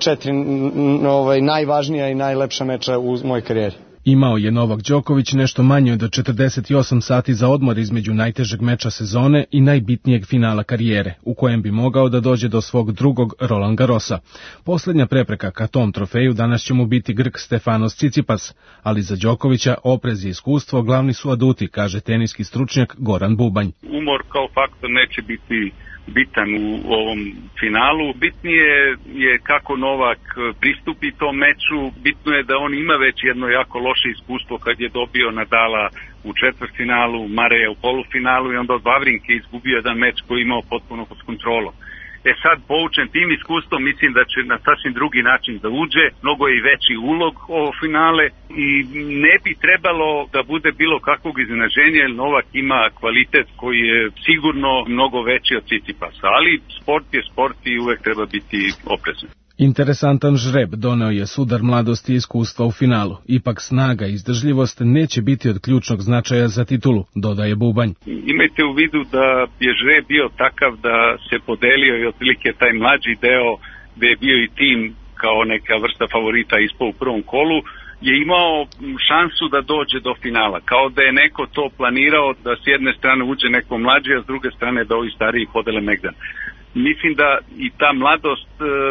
3-4 najvažnija i najlepša meča u mojoj karijeri. Imao je Novak Đoković nešto manje od 48 sati za odmor između najtežeg meča sezone i najbitnijeg finala karijere, u kojem bi mogao da dođe do svog drugog Roland Garrosa. Poslednja prepreka ka tom trofeju danas će mu biti Grk Stefanos Tsitsipas, ali za Đokovića oprez i iskustvo glavni su aduti, kaže teniski stručnjak Goran Bubanj. Umor kao faktor neće biti bitan u ovom finalu. Bitnije je kako Novak pristupi tom meču. Bitno je da on ima već jedno jako loše iskustvo kad je dobio Nadala u četvrtfinalu, Mareja u polufinalu i onda od Vavrinke izgubio jedan meč koji je imao potpuno pod kontrolom. Sad, poučen tim iskustvom, mislim da će na sasvim drugi način da uđe, mnogo je i veći ulog ovo finale i ne bi trebalo da bude bilo kakvog iznenađenja, jer Novak ima kvalitet koji je sigurno mnogo veći od Tsitsipasa, ali sport je sport i uvek treba biti oprezan. Interesantan žreb doneo je sudar mladosti i iskustva u finalu. Ipak snaga i izdržljivost neće biti od ključnog značaja za titulu, dodaje Bubanj. Imajte u vidu da je žreb bio takav da se podelio i otprilike taj mlađi deo gde je bio i tim kao neka vrsta favorita ispao u prvom kolu, je imao šansu da dođe do finala. Kao da je neko to planirao da s jedne strane uđe neko mlađi, a s druge strane da ovi stariji podele megdan. Mislim da i ta mladost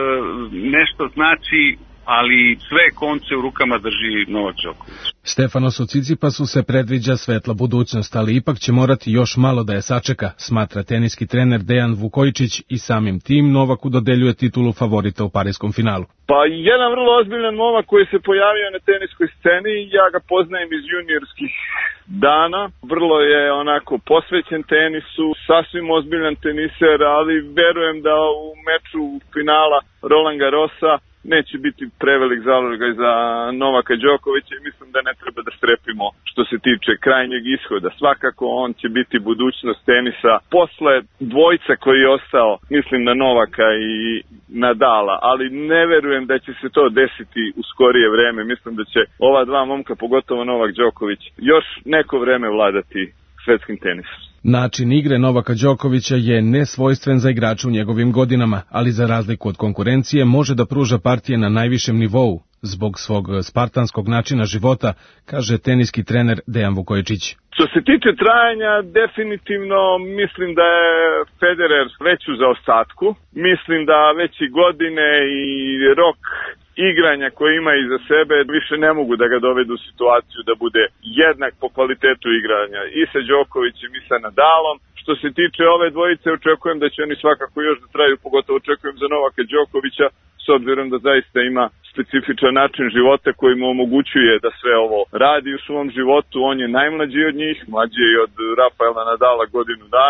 nešto znači, ali sve konce u rukama drži Novak Đoković. Stefanosu Tsitsipasu se predviđa svetla budućnost, ali ipak će morati još malo da je sačeka, smatra teniski trener Dejan Vukojičić i samim tim Novaku dodeljuje titulu favorita u parijskom finalu. Pa jedan vrlo ozbiljan momak koji se pojavio na teniskoj sceni, ja ga poznajem iz juniorskih dana, vrlo je onako posvećen tenisu, sasvim ozbiljan teniser, ali verujem da u meču finala Roland Garrosa neće biti prevelik zalogaj za Novaka Đokovića i mislim da ne treba da strepimo što se tiče krajnjeg ishoda. Svakako on će biti budućnost tenisa posle dvojca koji je ostao, mislim na Novaka i Nadala, ali ne verujem da će se to desiti u skorije vreme. Mislim da će ova dva momka, pogotovo Novak Đoković, još neko vreme vladati svetskim tenisom. Način igre Novaka Đokovića je nesvojstven za igrača u njegovim godinama, ali za razliku od konkurencije može da pruža partije na najvišem nivou, zbog svog spartanskog načina života, kaže teniski trener Dejan Vukojičić. Što se tiče trajanja, definitivno mislim da je Federer već u zaostatku. Mislim da već i godine i rok igranja koje ima iza sebe više ne mogu da ga dovedu u situaciju da bude jednak po kvalitetu igranja i sa Đokovićem i sa Nadalom. Što se tiče ove dvojice, očekujem da će oni svakako još da traju, pogotovo očekujem za Novaka Đokovića, s obzirom da zaista ima specifičan način života koji mu omogućuje da sve ovo radi u svom životu. On je najmlađi od njih, mlađi je od Rafaela Nadala godinu dana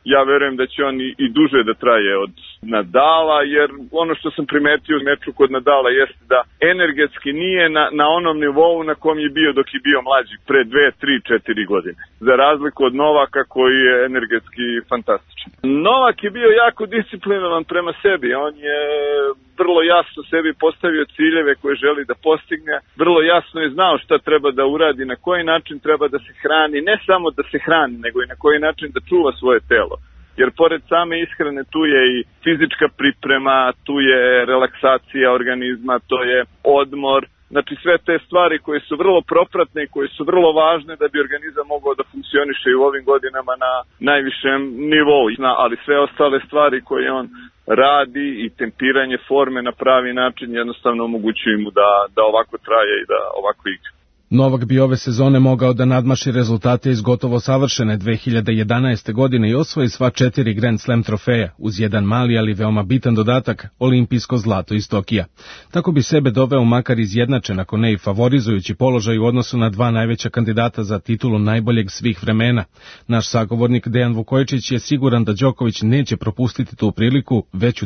Ja verujem da će on i duže da traje od Nadala, jer ono što sam primetio u meču kod Nadala jeste da energetski nije na onom nivou na kom je bio dok je bio mlađi, pre 2, 3, 4 godine. Za razliku od Novaka koji je energetski fantastičan. Novak je bio jako disciplinovan prema sebi, on je vrlo jasno sebi postavio ciljeve koje želi da postigne, vrlo jasno je znao šta treba da uradi, na koji način treba da se hrani, ne samo da se hrani, nego i na koji način da čuva svoje telo. Jer pored same ishrane tu je i fizička priprema, tu je relaksacija organizma, to je odmor. Znači sve te stvari koje su vrlo propratne i koje su vrlo važne da bi organizam mogao da funkcioniše i u ovim godinama na najvišem nivou. Ali sve ostale stvari koje on radi i tempiranje forme na pravi način jednostavno omogućuju mu da ovako traje i da ovako igra. Novak bi ove sezone mogao da nadmaši rezultate iz gotovo savršene 2011. godine i osvoji sva 4 Grand Slam trofeja, uz jedan mali ali veoma bitan dodatak, olimpijsko zlato iz Tokija. Tako bi sebe doveo makar izjednačen, ako ne i favorizujući položaj u odnosu na 2 najveća kandidata za titulu najboljeg svih vremena. Naš sagovornik Dejan Vukojičić je siguran da Đoković neće propustiti tu priliku već u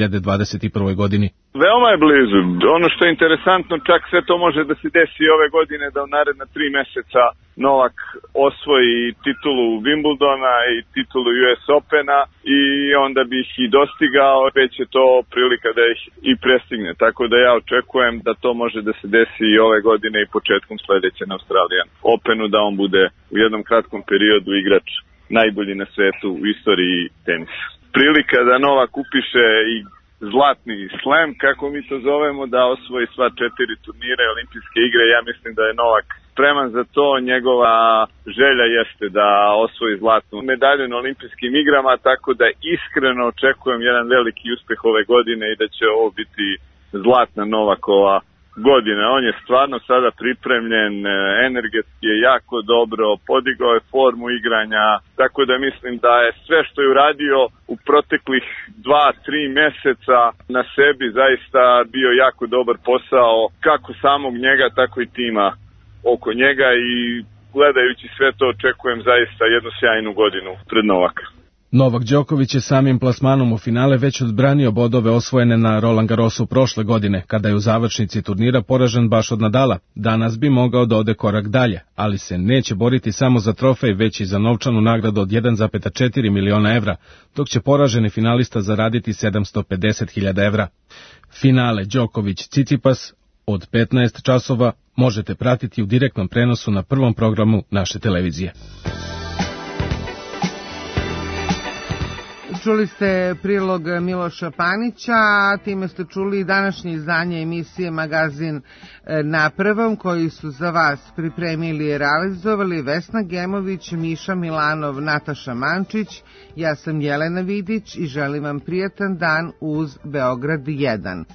2021. godini. Veoma je blizu. Ono što je interesantno, čak sve to može da se desi ove godine, da u naredna 3 meseca Novak osvoji titulu Wimbledona i titulu US Opena i onda bi ih i dostigao, već je to prilika da ih i prestigne. Tako da ja očekujem da to može da se desi i ove godine i početkom sledeće na Australian Openu, da on bude u jednom kratkom periodu igrač najbolji na svetu u istoriji tenisa. Prilika da Novak upiše i zlatni slam, kako mi to zovemo, da osvoji sva 4 turnira i olimpijske igre. Ja mislim da je Novak spreman za to. Njegova želja jeste da osvoji zlatnu medalju na olimpijskim igrama, tako da iskreno očekujem jedan veliki uspeh ove godine i da će ovo biti zlatna Novakova godine. On je stvarno sada pripremljen, energetski je jako dobro, podigao je formu igranja, tako da mislim da je sve što je uradio u proteklih 2-3 meseca na sebi zaista bio jako dobar posao, kako samog njega, tako i tima oko njega, i gledajući sve to očekujem zaista jednu sjajnu godinu pred Novaka. Novak Đoković je samim plasmanom u finale već odbranio bodove osvojene na Roland Garrosu prošle godine, kada je u završnici turnira poražen baš od Nadala. Danas bi mogao da ode korak dalje, ali se neće boriti samo za trofej, već i za novčanu nagradu od 1,4 miliona evra, dok će poraženi finalista zaraditi 750.000 evra. Finale Đoković-Cicipas od 15 časova možete pratiti u direktnom prenosu na prvom programu naše televizije. Čuli ste prilog Miloša Panića, a time ste čuli i današnje izdanje emisije Magazin na prvom, koji su za vas pripremili i realizovali Vesna Gemović, Miša Milanov, Nataša Mančić, ja sam Jelena Vidić i želim vam prijatan dan uz Beograd 1.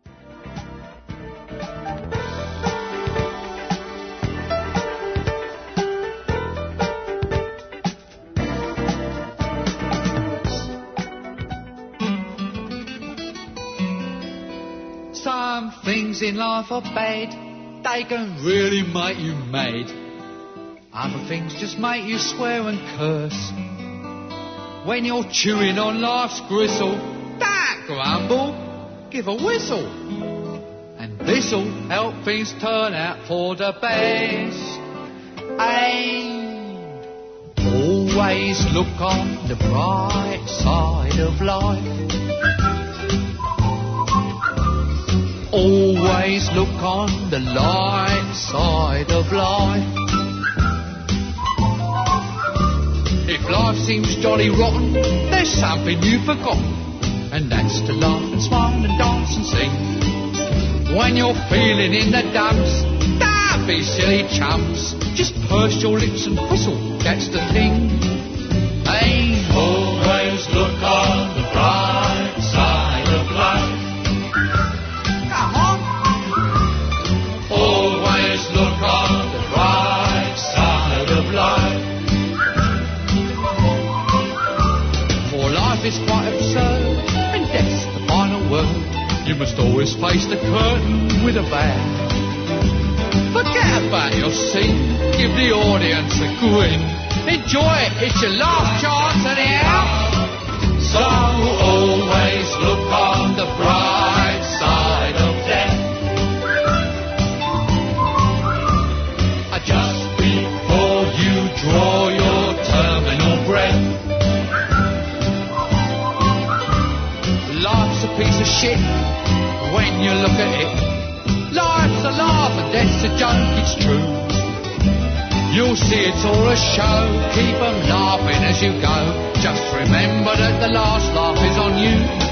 Some things in life are bad, they can really make you mad. Other things just make you swear and curse. When you're chewing on life's gristle, don't grumble, give a whistle. And this'll help things turn out for the best. And always look on the bright side of life. Always look on the light side of life. If life seems jolly rotten, there's something you've forgotten, and that's to laugh and smile and dance and sing. When you're feeling in the dumps, don't be silly chumps, just purse your lips and whistle, that's the thing. Hey, always look on the bright side of life. Always look on the bright side of life. For life is quite absurd, and death's the final word. You must always face the curtain with a bow. Forget about your scene, give the audience a grin. Enjoy it, it's your last chance anyhow. So always look on the bright side of death. Just before you draw your terminal breath. Life's a piece of shit when you look at it. Life's a laugh and death's a joke, it's true. You'll see it's all a show, keep 'em laughing as you go. Just remember that the last laugh is on you.